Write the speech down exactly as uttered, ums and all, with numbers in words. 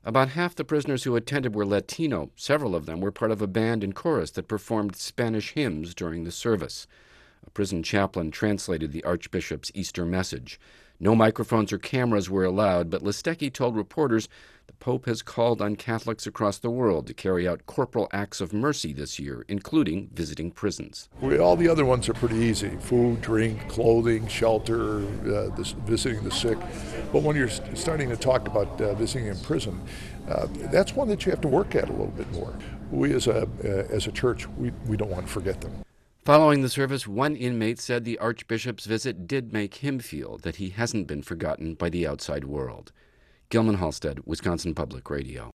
About half the prisoners who attended were Latino. Several of them were part of a band and chorus that performed Spanish hymns during the service. A prison chaplain translated the Archbishop's Easter message. No microphones or cameras were allowed, but Listecki told reporters the Pope has called on Catholics across the world to carry out corporal acts of mercy this year, including visiting prisons. We, all the other ones are pretty easy: food, drink, clothing, shelter, uh, this, visiting the sick. But when you're starting to talk about uh, visiting in prison, uh, that's one that you have to work at a little bit more. We as a, uh, as a church, we, we don't want to forget them. Following the service, one inmate said the Archbishop's visit did make him feel that he hasn't been forgotten by the outside world. Gilman Halstead, Wisconsin Public Radio.